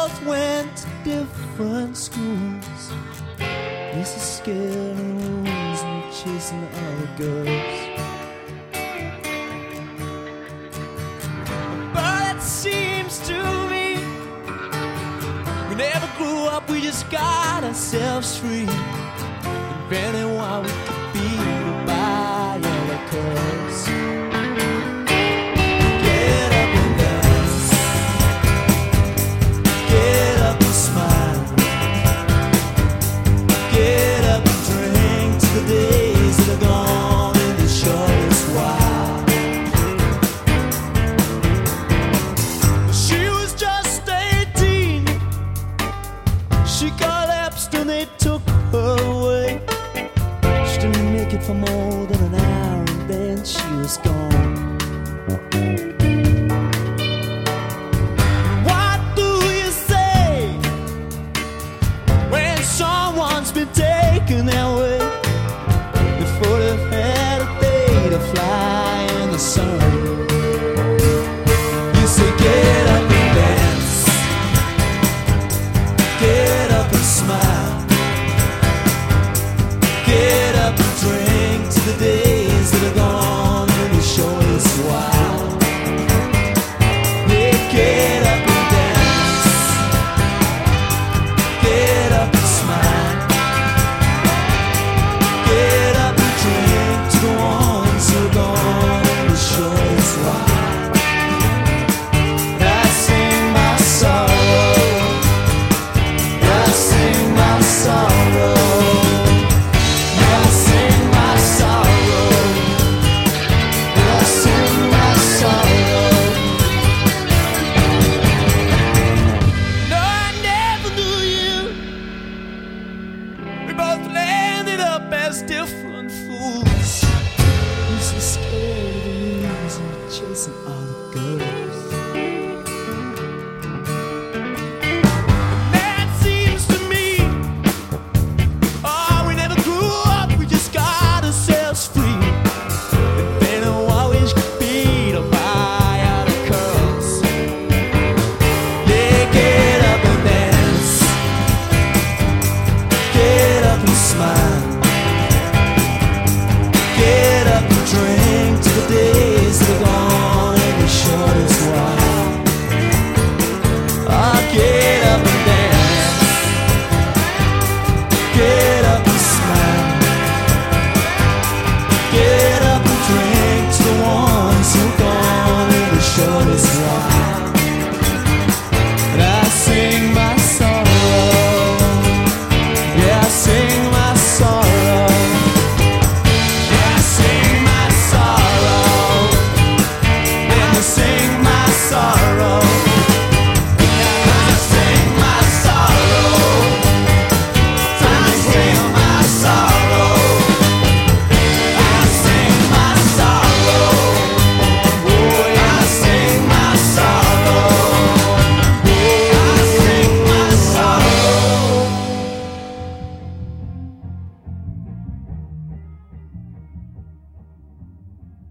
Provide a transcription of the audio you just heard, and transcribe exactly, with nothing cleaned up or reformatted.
both went to different schools. This is scared of wounds and chasing other girls. But it seems to me we never grew up, we just got ourselves free, inventing what we could be by all the curves. Get up and dance, get up and smile, get up and drink to the days that are gone in the shortest while. She was just eighteen, she collapsed and they took her away. She didn't make it for more than an hour and then she was gone. What do you say when someone's been taken away before they've had a day to fly in the sun? You say get up and dance, get up and smile, get up and drink to the days that are gone in the shortest while. Yeah, get up and dance, get up and smile, get up and drink to the ones who are gone in the shortest while. I sing my sorrow, I sing my sorrow, I sing my sorrow, I sing my sorrow. No, I never knew you. We both landed up as different fools. Who's so scared of losing, chasing all the girls?